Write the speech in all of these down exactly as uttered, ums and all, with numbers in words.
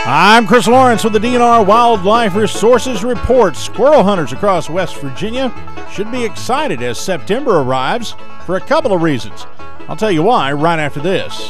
I'm Chris Lawrence with the D N R Wildlife Resources Report. Squirrel hunters across West Virginia should be excited as September arrives for a couple of reasons. I'll tell you why right after this.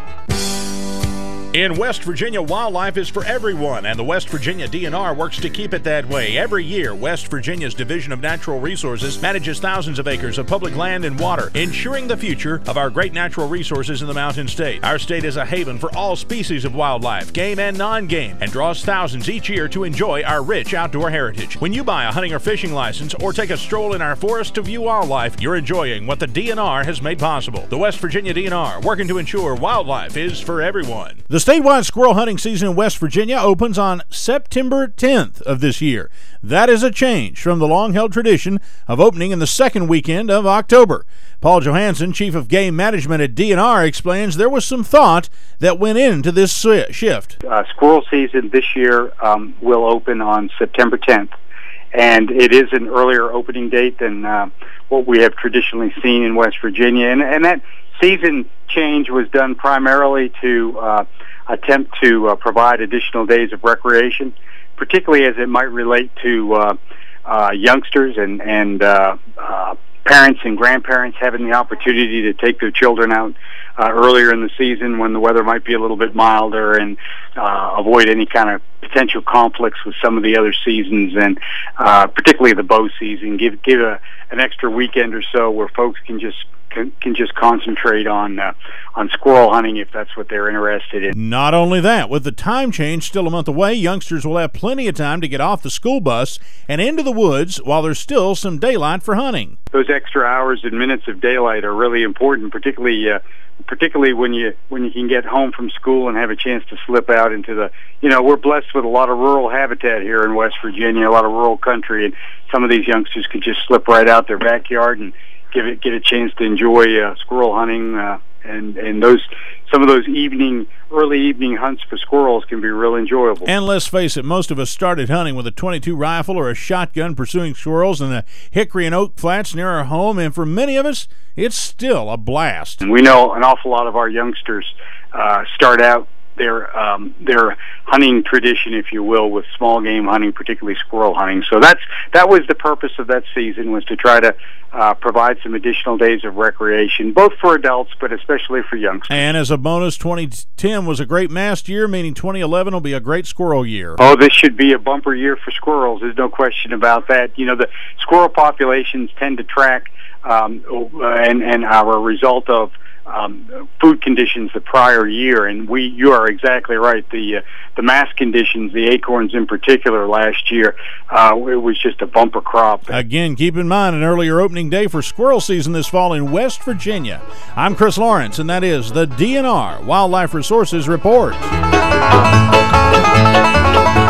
In West Virginia, wildlife is for everyone, and the West Virginia D N R works to keep it that way. Every year, West Virginia's Division of Natural Resources manages thousands of acres of public land and water, ensuring the future of our great natural resources in the Mountain State. Our state is a haven for all species of wildlife, game and non-game, and draws thousands each year to enjoy our rich outdoor heritage. When you buy a hunting or fishing license or take a stroll in our forest to view wildlife, you're enjoying what the D N R has made possible. The West Virginia D N R, working to ensure wildlife is for everyone. The statewide squirrel hunting season in West Virginia opens on September tenth of this year. That is a change from the long-held tradition of opening in the second weekend of October. Paul Johansson, Chief of Game Management at D N R, explains there was some thought that went into this shift. Uh, squirrel season this year um, will open on September tenth, and it is an earlier opening date than uh, what we have traditionally seen in West Virginia. And, and that season change was done primarily to uh, attempt to uh, provide additional days of recreation, particularly as it might relate to uh, uh, youngsters and, and uh, uh, parents and grandparents having the opportunity to take their children out uh, earlier in the season when the weather might be a little bit milder, and uh, avoid any kind of potential conflicts with some of the other seasons, and uh, particularly the bow season. Give give a, an extra weekend or so where folks can just Can, can just concentrate on uh, on squirrel hunting if that's what they're interested in. Not only that, with the time change still a month away, youngsters will have plenty of time to get off the school bus and into the woods while there's still some daylight for hunting. Those extra hours and minutes of daylight are really important, particularly uh, particularly when you when you can get home from school and have a chance to slip out into the, you know, we're blessed with a lot of rural habitat here in West Virginia, a lot of rural country, and some of these youngsters could just slip right out their backyard and Give it, get a chance to enjoy uh, squirrel hunting, uh, and and those some of those evening, early evening hunts for squirrels can be real enjoyable. And let's face it, most of us started hunting with a twenty-two rifle or a shotgun, pursuing squirrels in the hickory and oak flats near our home, and for many of us, it's still a blast. And we know an awful lot of our youngsters uh, start out their um, their hunting tradition, if you will, with small game hunting, particularly squirrel hunting. So that's that was the purpose of that season, was to try to uh, provide some additional days of recreation, both for adults but especially for youngsters. And as a bonus, twenty ten was a great mast year, meaning twenty eleven will be a great squirrel year. Oh, this should be a bumper year for squirrels. There's no question about that. You know, the squirrel populations tend to track um, and and are a result of Um, food conditions the prior year, and we you are exactly right. The uh, the mast conditions, the acorns in particular, last year, uh, it was just a bumper crop. Again, keep in mind an earlier opening day for squirrel season this fall in West Virginia. I'm Chris Lawrence, and that is the D N R Wildlife Resources Report.